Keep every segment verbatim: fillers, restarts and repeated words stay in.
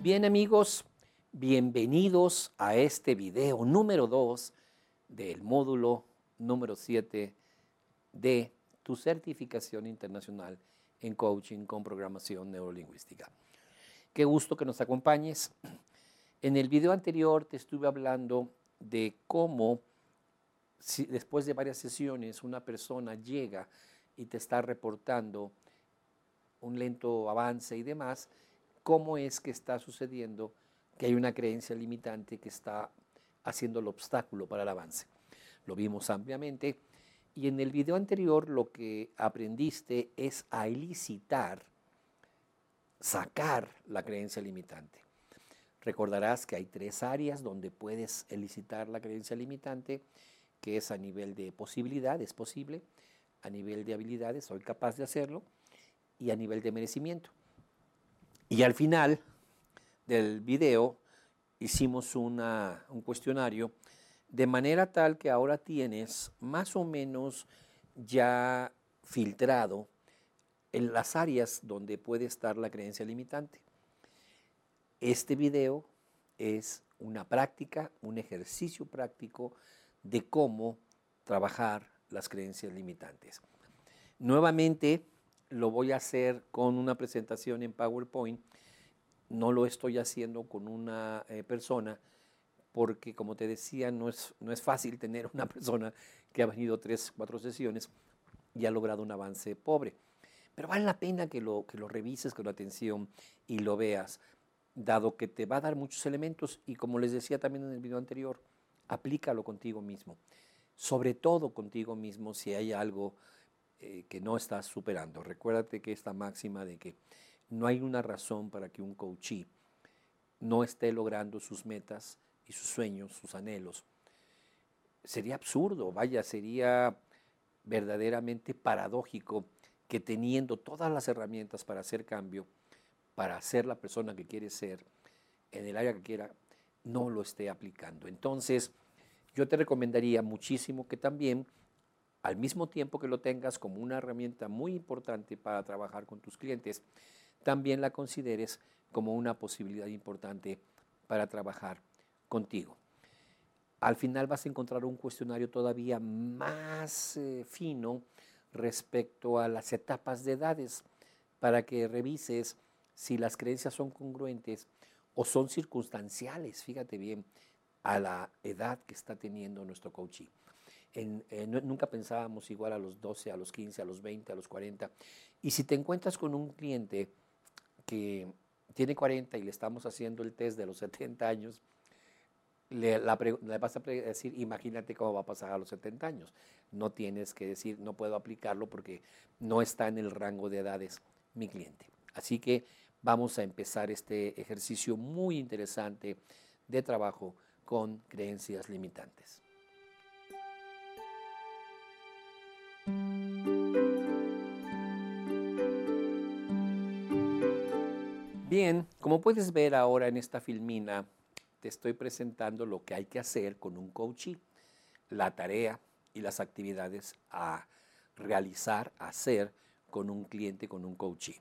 Bien amigos, bienvenidos a este video número dos del módulo número siete de tu certificación internacional en coaching con programación neurolingüística. Qué gusto que nos acompañes. En el video anterior te estuve hablando de cómo si después de varias sesiones una persona llega y te está reportando un lento avance y demás, cómo es que está sucediendo que hay una creencia limitante que está haciendo el obstáculo para el avance. Lo vimos ampliamente y en el video anterior lo que aprendiste es a elicitar, sacar la creencia limitante. Recordarás que hay tres áreas donde puedes elicitar la creencia limitante, que es a nivel de posibilidad, es posible, a nivel de habilidades, soy capaz de hacerlo, y a nivel de merecimiento. Y al final del video hicimos una, un cuestionario de manera tal que ahora tienes más o menos ya filtrado en las áreas donde puede estar la creencia limitante. Este video es una práctica, un ejercicio práctico de cómo trabajar las creencias limitantes. Nuevamente lo voy a hacer con una presentación en PowerPoint. No lo estoy haciendo con una eh, persona porque, como te decía, no es, no es fácil tener una persona que ha venido tres, cuatro sesiones y ha logrado un avance pobre. Pero vale la pena que lo, que lo revises con atención y lo veas, dado que te va a dar muchos elementos y, como les decía también en el video anterior, aplícalo contigo mismo. Sobre todo contigo mismo si hay algo eh, que no estás superando. Recuérdate que esta máxima de que no hay una razón para que un coachee no esté logrando sus metas y sus sueños, sus anhelos. Sería absurdo, vaya, sería verdaderamente paradójico que teniendo todas las herramientas para hacer cambio, para ser la persona que quiere ser, en el área que quiera, no lo esté aplicando. Entonces, yo te recomendaría muchísimo que también, al mismo tiempo que lo tengas como una herramienta muy importante para trabajar con tus clientes, también la consideres como una posibilidad importante para trabajar contigo. Al final vas a encontrar un cuestionario todavía más eh, fino respecto a las etapas de edades para que revises si las creencias son congruentes o son circunstanciales, fíjate bien, a la edad que está teniendo nuestro coachee. En, eh, no, nunca pensábamos igual a los doce, a los quince, a los veinte, a los cuarenta. Y si te encuentras con un cliente que tiene cuarenta y le estamos haciendo el test de los setenta años, le, la, le vas a decir, imagínate cómo va a pasar a los setenta años. No tienes que decir, no puedo aplicarlo porque no está en el rango de edades mi cliente. Así que vamos a empezar este ejercicio muy interesante de trabajo con creencias limitantes. Bien, como puedes ver ahora en esta filmina, te estoy presentando lo que hay que hacer con un coachee, la tarea y las actividades a realizar, a hacer con un cliente, con un coachee.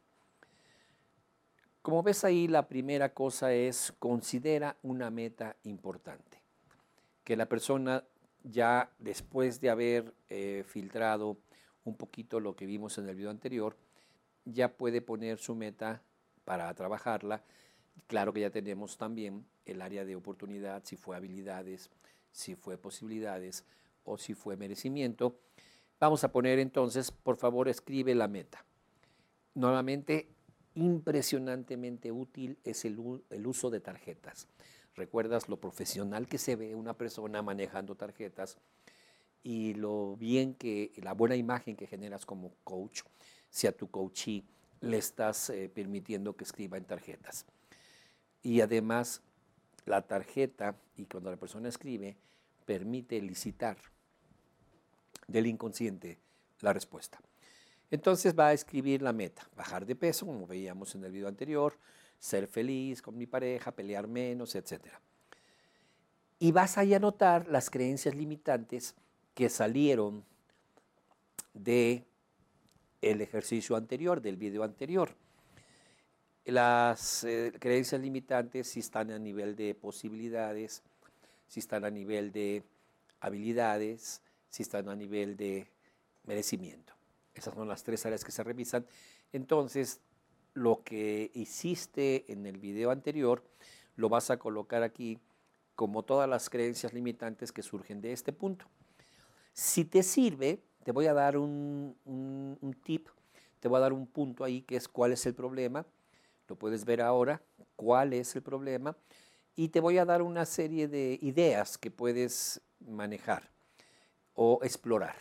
Como ves ahí, la primera cosa es considera una meta importante. Que la persona ya después de haber eh, filtrado un poquito lo que vimos en el video anterior, ya puede poner su meta para trabajarla. Claro que ya tenemos también el área de oportunidad, si fue habilidades, si fue posibilidades o si fue merecimiento. Vamos a poner entonces, por favor, escribe la meta. Nuevamente, impresionantemente útil es el, el uso de tarjetas. ¿Recuerdas lo profesional que se ve una persona manejando tarjetas y lo bien que, la buena imagen que generas como coach, si a tu coachee le estás eh, permitiendo que escriba en tarjetas? Y además, la tarjeta, y cuando la persona escribe, permite elicitar del inconsciente la respuesta. Entonces va a escribir la meta, bajar de peso, como veíamos en el video anterior, ser feliz con mi pareja, pelear menos, etcétera. Y vas ahí a anotar las creencias limitantes que salieron del ejercicio anterior, del video anterior. Las eh, creencias limitantes si están a nivel de posibilidades, si están a nivel de habilidades, si están a nivel de merecimiento. Esas son las tres áreas que se revisan. Entonces, lo que hiciste en el video anterior, lo vas a colocar aquí como todas las creencias limitantes que surgen de este punto. Si te sirve, te voy a dar un, un, un tip, te voy a dar un punto ahí que es cuál es el problema. Lo puedes ver ahora, cuál es el problema. Y te voy a dar una serie de ideas que puedes manejar o explorar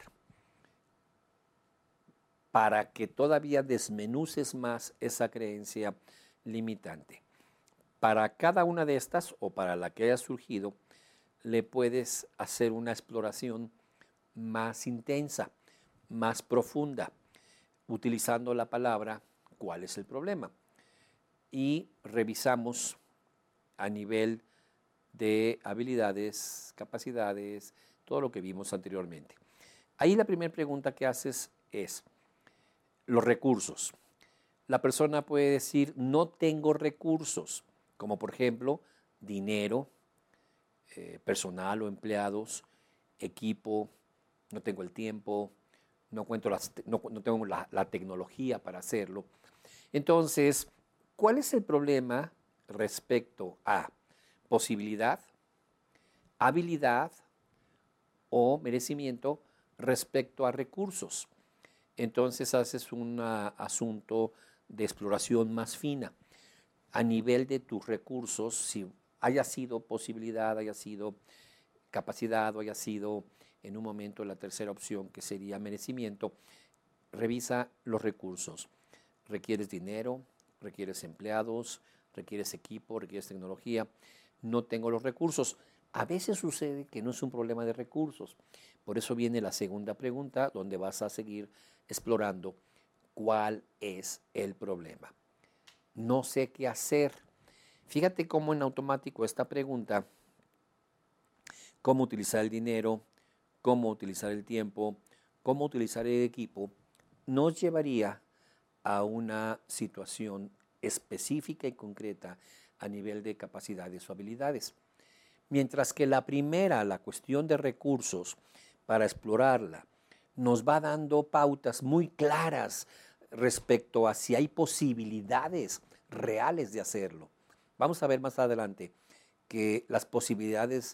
para que todavía desmenuces más esa creencia limitante. Para cada una de estas o para la que haya surgido, le puedes hacer una exploración más intensa, más profunda, utilizando la palabra ¿cuál es el problema? Y revisamos a nivel de habilidades, capacidades, todo lo que vimos anteriormente. Ahí la primera pregunta que haces es los recursos. La persona puede decir no tengo recursos, como por ejemplo dinero, eh, personal o empleados, equipo, no tengo el tiempo, no, cuento las, no, no tengo la, la tecnología para hacerlo. Entonces, ¿cuál es el problema respecto a posibilidad, habilidad o merecimiento respecto a recursos? Entonces haces un asunto de exploración más fina a nivel de tus recursos, si haya sido posibilidad, haya sido capacidad o haya sido en un momento la tercera opción que sería merecimiento. Revisa los recursos. ¿Requieres dinero? ¿Requieres empleados? ¿Requieres equipo? ¿Requieres tecnología? No tengo los recursos. A veces sucede que no es un problema de recursos. Por eso viene la segunda pregunta, donde vas a seguir explorando cuál es el problema. No sé qué hacer. Fíjate cómo en automático esta pregunta, cómo utilizar el dinero, cómo utilizar el tiempo, cómo utilizar el equipo, nos llevaría a una situación específica y concreta a nivel de capacidades o habilidades. Mientras que la primera, la cuestión de recursos, para explorarla, nos va dando pautas muy claras respecto a si hay posibilidades reales de hacerlo. Vamos a ver más adelante que las posibilidades,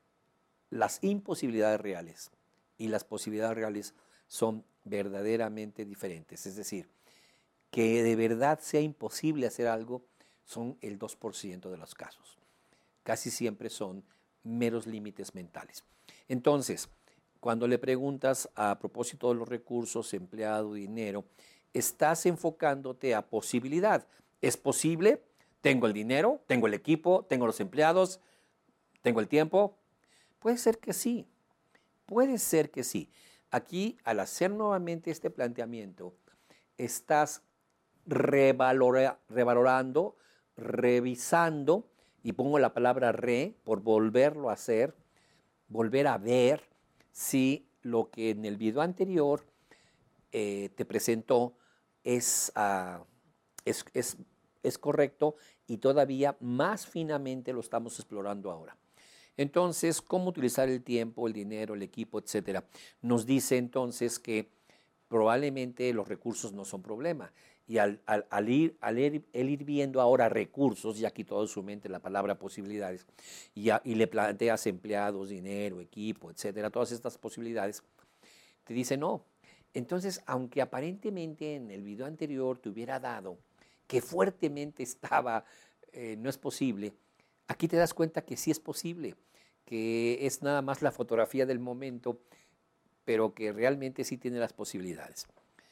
las imposibilidades reales y las posibilidades reales son verdaderamente diferentes. Es decir, que de verdad sea imposible hacer algo son el dos por ciento de los casos. Casi siempre son meros límites mentales. Entonces, cuando le preguntas a propósito de los recursos, empleado, dinero, estás enfocándote a posibilidad. ¿Es posible? ¿Tengo el dinero? ¿Tengo el equipo? ¿Tengo los empleados? ¿Tengo el tiempo? Puede ser que sí. Puede ser que sí. Aquí, al hacer nuevamente este planteamiento, estás revalora, revalorando, revisando, y pongo la palabra re por volverlo a hacer, volver a ver si lo que en el video anterior eh, te presentó es, uh, es, es, es correcto y todavía más finamente lo estamos explorando ahora. Entonces, ¿cómo utilizar el tiempo, el dinero, el equipo, etcétera? Nos dice entonces que probablemente los recursos no son problema. Y al, al, al, ir, al ir, el ir viendo ahora recursos, ya quitó de su mente la palabra posibilidades, y, a, y le planteas empleados, dinero, equipo, etcétera, todas estas posibilidades, te dice no. Entonces, aunque aparentemente en el video anterior te hubiera dado que fuertemente estaba, eh, no es posible, aquí te das cuenta que sí es posible, que es nada más la fotografía del momento, pero que realmente sí tiene las posibilidades.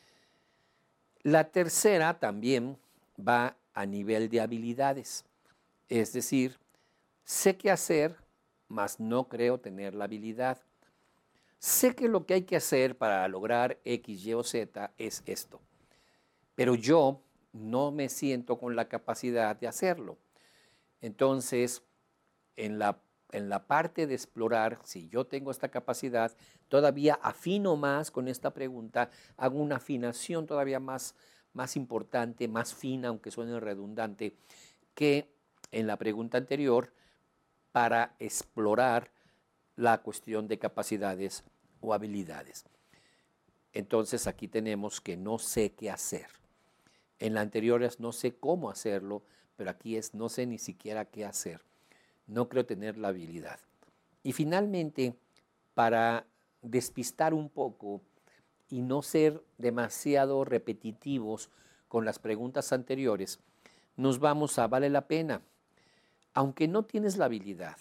La tercera también va a nivel de habilidades, es decir, sé qué hacer, mas no creo tener la habilidad. Sé que lo que hay que hacer para lograr X, Y o Z es esto, pero yo no me siento con la capacidad de hacerlo. Entonces, en la, en la parte de explorar, si yo tengo esta capacidad, todavía afino más con esta pregunta, hago una afinación todavía más más importante, más fina, aunque suene redundante, que en la pregunta anterior para explorar la cuestión de capacidades o habilidades. Entonces aquí tenemos que no sé qué hacer. En la anterior es no sé cómo hacerlo, pero aquí es no sé ni siquiera qué hacer. No creo tener la habilidad. Y finalmente, para despistar un poco y no ser demasiado repetitivos con las preguntas anteriores, nos vamos a vale la pena. Aunque no tienes la habilidad,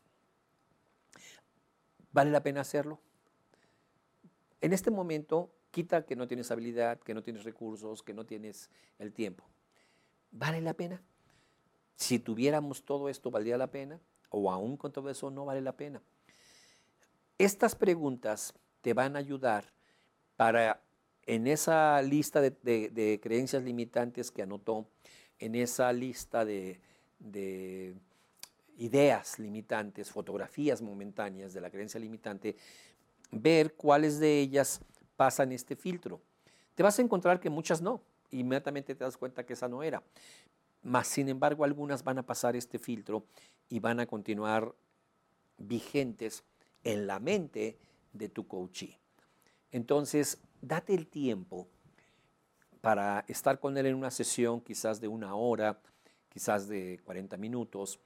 ¿vale la pena hacerlo? En este momento, quita que no tienes habilidad, que no tienes recursos, que no tienes el tiempo. ¿Vale la pena? Si tuviéramos todo esto, ¿valdría la pena? O aún con todo eso, no vale la pena. Estas preguntas te van a ayudar para, en esa lista de, de, de creencias limitantes que anotó, en esa lista de, de ideas limitantes, fotografías momentáneas de la creencia limitante, ver cuáles de ellas pasan este filtro. Te vas a encontrar que muchas no, inmediatamente te das cuenta que esa no era. Mas, sin embargo, algunas van a pasar este filtro y van a continuar vigentes en la mente de tu coachee. Entonces, date el tiempo para estar con él en una sesión quizás de una hora, quizás de cuarenta minutos,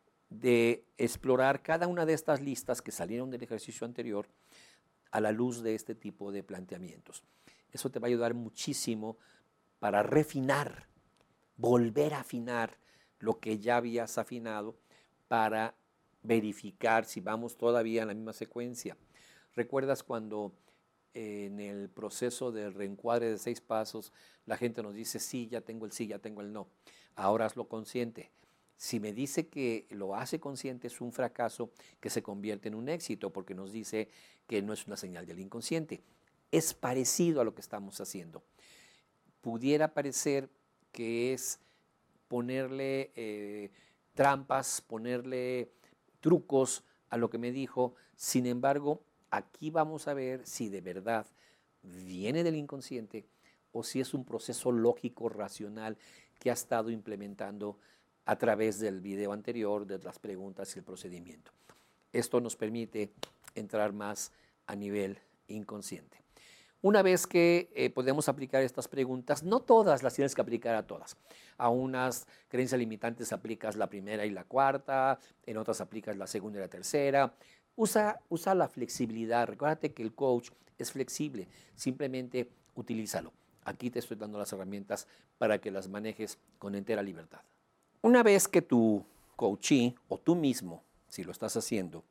de explorar cada una de estas listas que salieron del ejercicio anterior a la luz de este tipo de planteamientos. Eso te va a ayudar muchísimo para refinar, volver a afinar lo que ya habías afinado para verificar si vamos todavía en la misma secuencia. ¿Recuerdas cuando eh, en el proceso del reencuadre de seis pasos la gente nos dice sí, ya tengo el sí, ya tengo el no? Ahora hazlo consciente. Si me dice que lo hace consciente, es un fracaso que se convierte en un éxito porque nos dice que no es una señal del inconsciente. Es parecido a lo que estamos haciendo. Pudiera parecer que es ponerle eh, trampas, ponerle trucos a lo que me dijo. Sin embargo, aquí vamos a ver si de verdad viene del inconsciente o si es un proceso lógico, racional que ha estado implementando a través del video anterior, de las preguntas y el procedimiento. Esto nos permite entrar más a nivel inconsciente. Una vez que eh, podemos aplicar estas preguntas, no todas las tienes que aplicar a todas. A unas creencias limitantes aplicas la primera y la cuarta, en otras aplicas la segunda y la tercera. Usa, usa la flexibilidad. Recuérdate que el coach es flexible. Simplemente utilízalo. Aquí te estoy dando las herramientas para que las manejes con entera libertad. Una vez que tu coachee o tú mismo, si lo estás haciendo,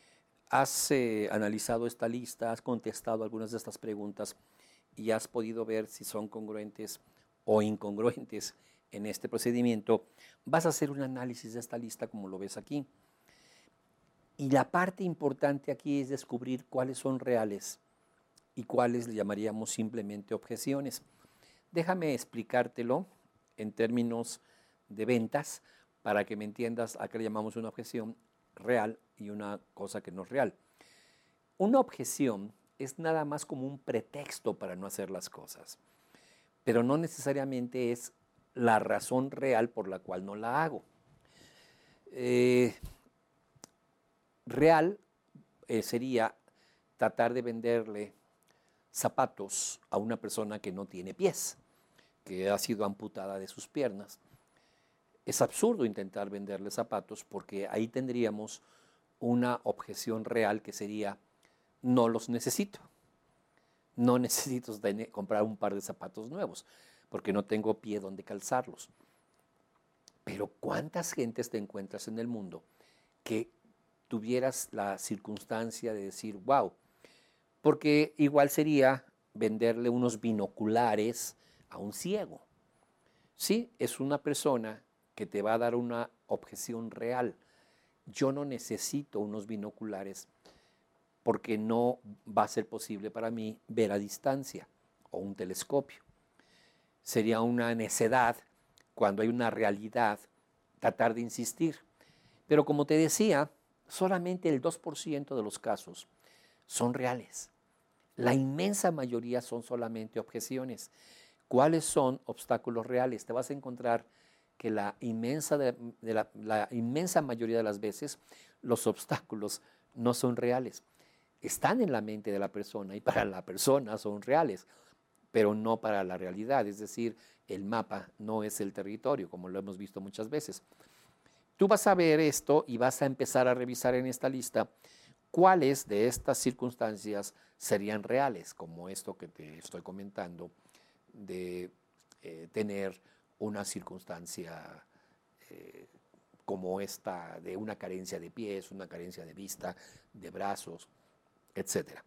has eh, analizado esta lista, has contestado algunas de estas preguntas y has podido ver si son congruentes o incongruentes en este procedimiento, vas a hacer un análisis de esta lista como lo ves aquí. Y la parte importante aquí es descubrir cuáles son reales y cuáles le llamaríamos simplemente objeciones. Déjame explicártelo en términos de ventas para que me entiendas a qué le llamamos una objeción real y una cosa que no es real. Una objeción es nada más como un pretexto para no hacer las cosas, pero no necesariamente es la razón real por la cual no la hago. Eh, real eh, sería tratar de venderle zapatos a una persona que no tiene pies, que ha sido amputada de sus piernas. Es absurdo intentar venderle zapatos porque ahí tendríamos una objeción real que sería no los necesito. No necesito comprar un par de zapatos nuevos porque no tengo pie donde calzarlos. Pero ¿cuántas gentes te encuentras en el mundo que tuvieras la circunstancia de decir, wow? Porque igual sería venderle unos binoculares a un ciego. Sí, es una persona que te va a dar una objeción real. Yo no necesito unos binoculares porque no va a ser posible para mí ver a distancia o un telescopio. Sería una necedad cuando hay una realidad tratar de insistir. Pero como te decía, solamente el dos por ciento de los casos son reales. La inmensa mayoría son solamente objeciones. ¿Cuáles son obstáculos reales? Te vas a encontrar que la inmensa, de, de la, la inmensa mayoría de las veces los obstáculos no son reales. Están en la mente de la persona y para la persona son reales, pero no para la realidad. Es decir, el mapa no es el territorio, como lo hemos visto muchas veces. Tú vas a ver esto y vas a empezar a revisar en esta lista cuáles de estas circunstancias serían reales, como esto que te estoy comentando, de eh, tener una circunstancia eh, como esta, de una carencia de pies, una carencia de vista, de brazos, etcétera.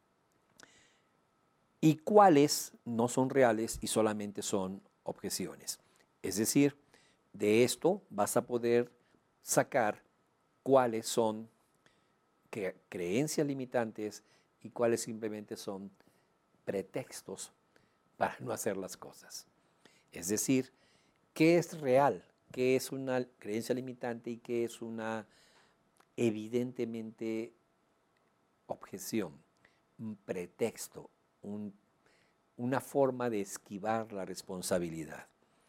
Y cuáles no son reales y solamente son objeciones. Es decir, de esto vas a poder sacar cuáles son que, creencias limitantes y cuáles simplemente son pretextos para no hacer las cosas. Es decir, ¿qué es real? ¿Qué es una creencia limitante y qué es una evidentemente objeción? Un pretexto, un, una forma de esquivar la responsabilidad.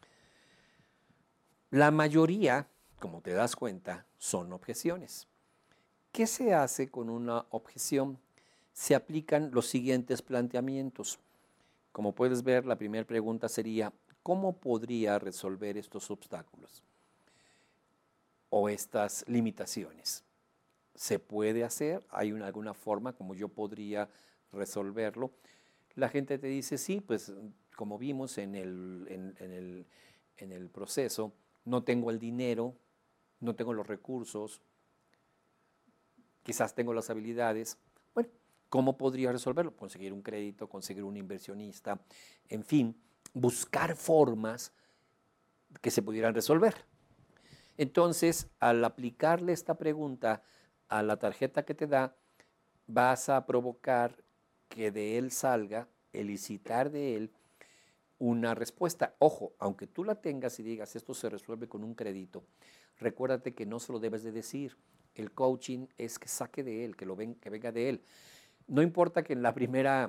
La mayoría, como te das cuenta, son objeciones. ¿Qué se hace con una objeción? Se aplican los siguientes planteamientos. Como puedes ver, la primera pregunta sería, ¿cómo podría resolver estos obstáculos o estas limitaciones? ¿Se puede hacer? ¿Hay una, alguna forma como yo podría resolverlo? La gente te dice, sí, pues como vimos en el, en, en el, en el proceso, no tengo el dinero, no tengo los recursos, quizás tengo las habilidades. Bueno, ¿cómo podría resolverlo? Conseguir un crédito, conseguir un inversionista, en fin, buscar formas que se pudieran resolver. Entonces, al aplicarle esta pregunta a la tarjeta que te da, vas a provocar que de él salga, elicitar de él una respuesta. Ojo, aunque tú la tengas y digas esto se resuelve con un crédito, recuérdate que no se lo debes de decir. El coaching es que saque de él, que, lo ven, que venga de él. No importa que en la primera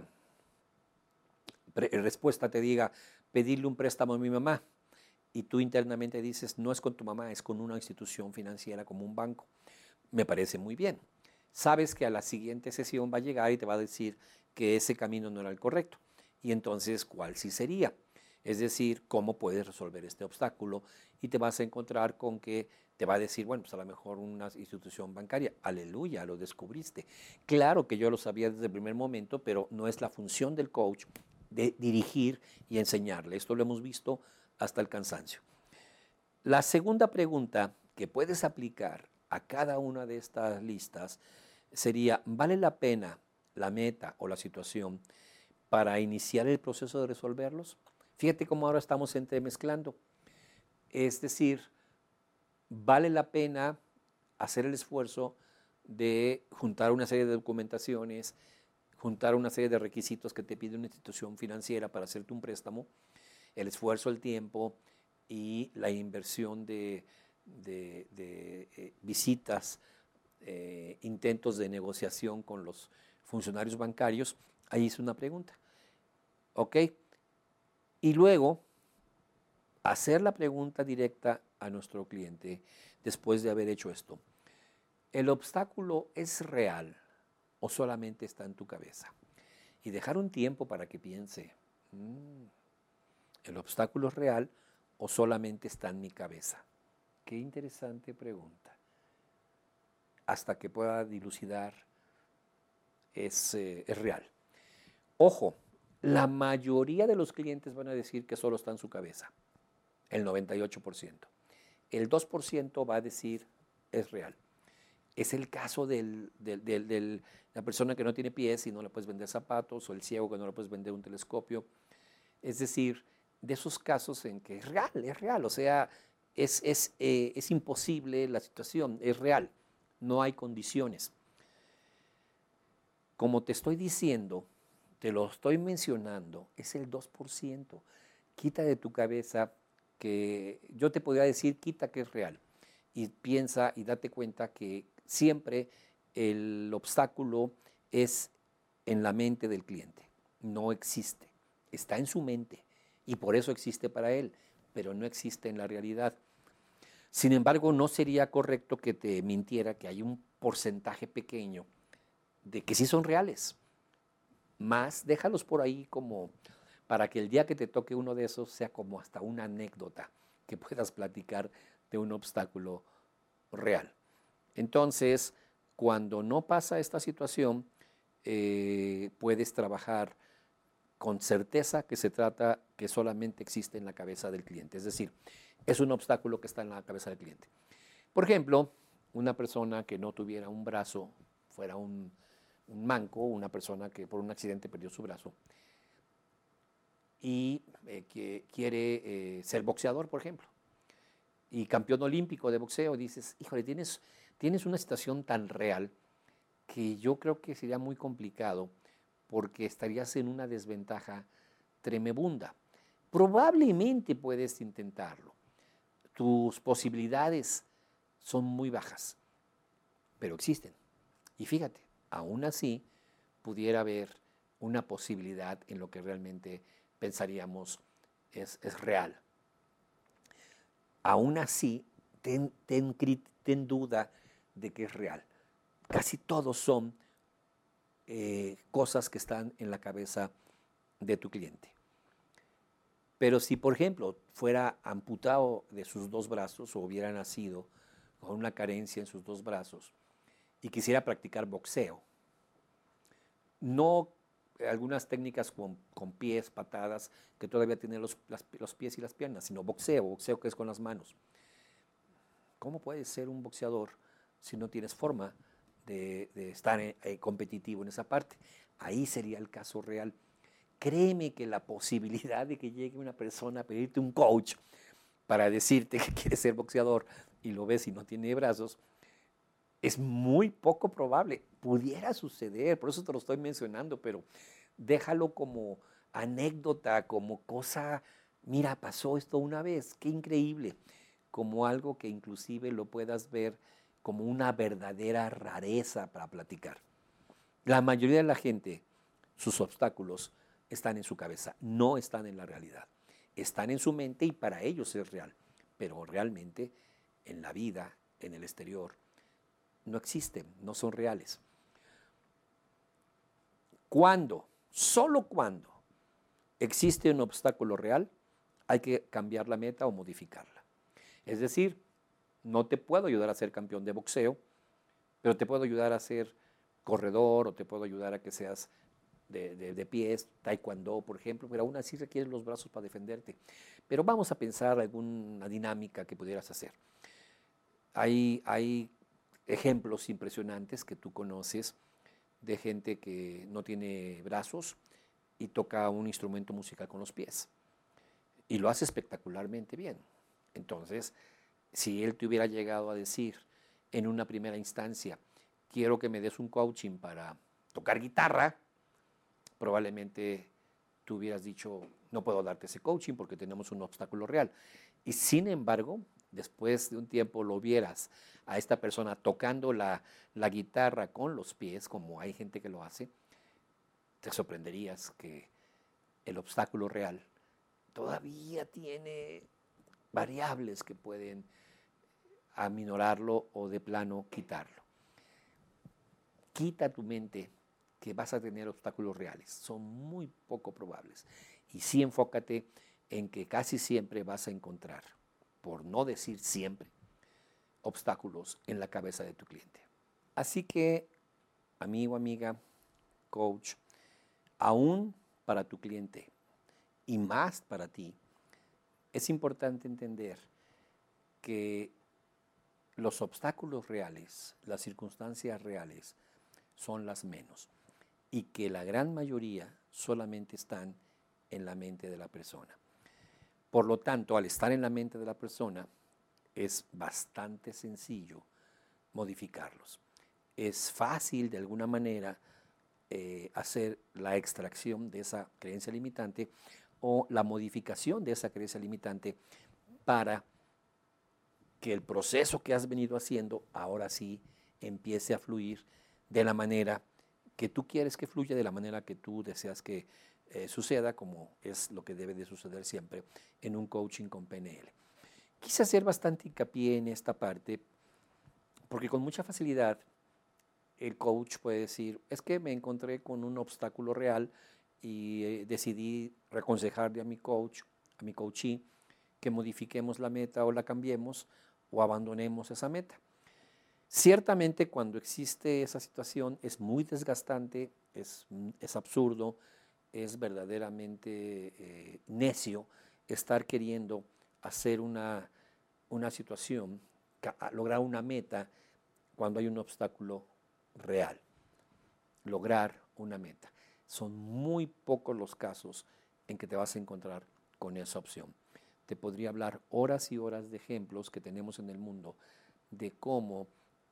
respuesta te diga pedirle un préstamo a mi mamá y tú internamente dices no es con tu mamá, es con una institución financiera como un banco. Me parece muy bien. Sabes que a la siguiente sesión va a llegar y te va a decir que ese camino no era el correcto. Y entonces, ¿cuál sí sería? Es decir, ¿cómo puedes resolver este obstáculo? Y te vas a encontrar con que te va a decir, bueno, pues a lo mejor una institución bancaria. Aleluya, lo descubriste. Claro que yo lo sabía desde el primer momento, pero no es la función del coach de dirigir y enseñarle. Esto lo hemos visto hasta el cansancio. La segunda pregunta que puedes aplicar a cada una de estas listas sería, ¿vale la pena la meta o la situación para iniciar el proceso de resolverlos? Fíjate cómo ahora estamos entremezclando. Es decir, ¿vale la pena hacer el esfuerzo de juntar una serie de documentaciones, juntar una serie de requisitos que te pide una institución financiera para hacerte un préstamo, el esfuerzo, el tiempo y la inversión de, de, de eh, visitas, eh, intentos de negociación con los funcionarios bancarios? Ahí es una pregunta. ¿Ok? Y luego, hacer la pregunta directa a nuestro cliente después de haber hecho esto. ¿El obstáculo es real o solamente está en tu cabeza? Y dejar un tiempo para que piense, mmm, ¿el obstáculo es real o solamente está en mi cabeza? Qué interesante pregunta. Hasta que pueda dilucidar, es, eh, es real. Ojo, la mayoría de los clientes van a decir que solo está en su cabeza, el noventa y ocho por ciento. El dos por ciento va a decir es real. Es el caso de del, del, del, la persona que no tiene pies y no le puedes vender zapatos, o el ciego que no le puedes vender un telescopio. Es decir, de esos casos en que es real, es real, o sea, es, es, eh, es imposible la situación, es real, no hay condiciones. Como te estoy diciendo, te lo estoy mencionando, es el dos por ciento. Quita de tu cabeza que yo te podría decir, quita que es real. Y piensa y date cuenta que siempre el obstáculo es en la mente del cliente. No existe. Está en su mente. y por eso existe para él, pero no existe en la realidad. Sin embargo, no sería correcto que te mintiera que hay un porcentaje pequeño de que sí son reales. Más déjalos por ahí como para que el día que te toque uno de esos sea como hasta una anécdota que puedas platicar de un obstáculo real. Entonces, cuando no pasa esta situación, eh, puedes trabajar con certeza que se trata que solamente existe en la cabeza del cliente. Es decir, es un obstáculo que está en la cabeza del cliente. Por ejemplo, una persona que no tuviera un brazo, fuera un, un manco, una persona que por un accidente perdió su brazo y eh, que quiere eh, ser boxeador, por ejemplo, y campeón olímpico de boxeo, dices, híjole, tienes, tienes una situación tan real que yo creo que sería muy complicado porque estarías en una desventaja tremenda. Probablemente puedes intentarlo. Tus posibilidades son muy bajas, pero existen. Y fíjate, aún así pudiera haber una posibilidad en lo que realmente pensaríamos es, es real. Aún así, ten, ten, ten duda de que es real. Casi todos son eh, cosas que están en la cabeza de tu cliente. Pero si, por ejemplo, fuera amputado de sus dos brazos o hubiera nacido con una carencia en sus dos brazos y quisiera practicar boxeo, no algunas técnicas con, con pies, patadas, que todavía tienen los, las, los pies y las piernas, sino boxeo, boxeo que es con las manos. ¿Cómo puedes ser un boxeador si no tienes forma de, de estar eh, competitivo en esa parte? Ahí sería el caso real. Créeme que la posibilidad de que llegue una persona a pedirte un coach para decirte que quiere ser boxeador y lo ves y no tiene brazos, es muy poco probable. Pudiera suceder, por eso te lo estoy mencionando, pero déjalo como anécdota, como cosa, mira, pasó esto una vez, qué increíble, como algo que inclusive lo puedas ver como una verdadera rareza para platicar. La mayoría de la gente, sus obstáculos están en su cabeza, no están en la realidad. Están en su mente y para ellos es real, pero realmente en la vida, en el exterior, no existen, no son reales. Cuando, solo cuando existe un obstáculo real, hay que cambiar la meta o modificarla. Es decir, no te puedo ayudar a ser campeón de boxeo, pero te puedo ayudar a ser corredor o te puedo ayudar a que seas de, de, de pies, taekwondo, por ejemplo, pero aún así requieres los brazos para defenderte. Pero vamos a pensar alguna dinámica que pudieras hacer. Hay, hay ejemplos impresionantes que tú conoces de gente que no tiene brazos y toca un instrumento musical con los pies. Y lo hace espectacularmente bien. Entonces, si él te hubiera llegado a decir en una primera instancia, quiero que me des un coaching para tocar guitarra, probablemente tú hubieras dicho, no puedo darte ese coaching porque tenemos un obstáculo real. Y sin embargo, después de un tiempo lo vieras a esta persona tocando la, la guitarra con los pies, como hay gente que lo hace, te sorprenderías que el obstáculo real todavía tiene variables que pueden aminorarlo o de plano quitarlo. Quita tu mente que vas a tener obstáculos reales, son muy poco probables. Y sí enfócate en que casi siempre vas a encontrar, por no decir siempre, obstáculos en la cabeza de tu cliente. Así que, amigo, amiga, coach, aún para tu cliente y más para ti, es importante entender que los obstáculos reales, las circunstancias reales, son las menos y que la gran mayoría solamente están en la mente de la persona. Por lo tanto, al estar en la mente de la persona, es bastante sencillo modificarlos. Es fácil de alguna manera eh, hacer la extracción de esa creencia limitante o la modificación de esa creencia limitante para que el proceso que has venido haciendo ahora sí empiece a fluir de la manera que tú quieres que fluya de la manera que tú deseas que eh, suceda, como es lo que debe de suceder siempre en un coaching con P N L. Quise hacer bastante hincapié en esta parte porque con mucha facilidad el coach puede decir, es que me encontré con un obstáculo real y eh, decidí reconsejarle a mi coach, a mi coachee, que modifiquemos la meta o la cambiemos o abandonemos esa meta. Ciertamente cuando existe esa situación es muy desgastante, es, es absurdo, es verdaderamente eh, necio estar queriendo hacer una, una situación, lograr una meta cuando hay un obstáculo real. Lograr una meta. Son muy pocos los casos en que te vas a encontrar con esa opción. Te podría hablar horas y horas de ejemplos que tenemos en el mundo de cómo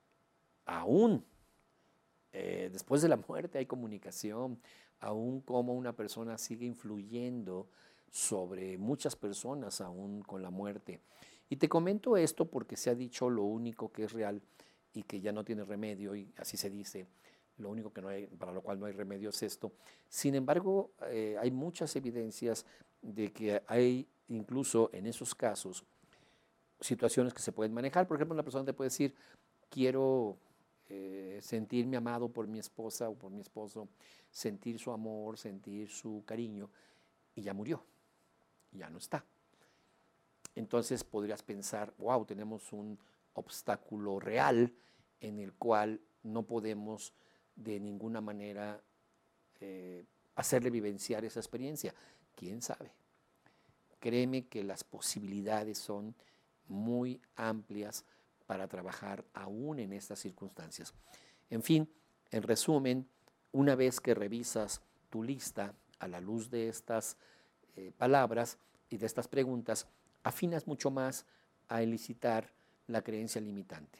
aún eh, después de la muerte hay comunicación, aún cómo una persona sigue influyendo sobre muchas personas aún con la muerte. Y te comento esto porque se ha dicho lo único que es real y que ya no tiene remedio, y así se dice, lo único que no hay, para lo cual no hay remedio es esto. Sin embargo, eh, hay muchas evidencias de que hay incluso en esos casos situaciones que se pueden manejar. Por ejemplo, una persona te puede decir, quiero eh, sentirme amado por mi esposa o por mi esposo, sentir su amor, sentir su cariño, y ya murió, ya no está. Entonces podrías pensar, wow, tenemos un obstáculo real en el cual no podemos de ninguna manera eh, hacerle vivenciar esa experiencia. ¿Quién sabe? Créeme que las posibilidades son muy amplias para trabajar aún en estas circunstancias. En fin, en resumen, una vez que revisas tu lista a la luz de estas eh, palabras y de estas preguntas, afinas mucho más a elicitar la creencia limitante.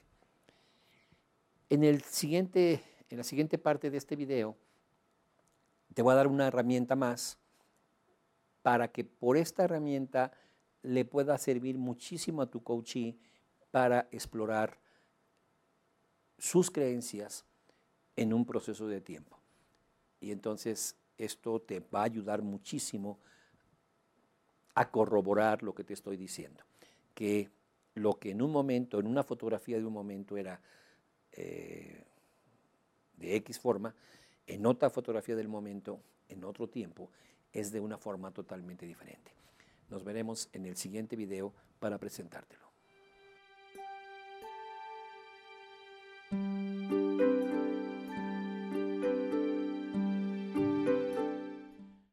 En, el siguiente, en la siguiente parte de este video, te voy a dar una herramienta más para que por esta herramienta le pueda servir muchísimo a tu coachee para explorar sus creencias en un proceso de tiempo. Y entonces esto te va a ayudar muchísimo a corroborar lo que te estoy diciendo, que lo que en un momento, en una fotografía de un momento era eh, de X forma, en otra fotografía del momento, en otro tiempo, es de una forma totalmente diferente. Nos veremos en el siguiente video para presentártelo.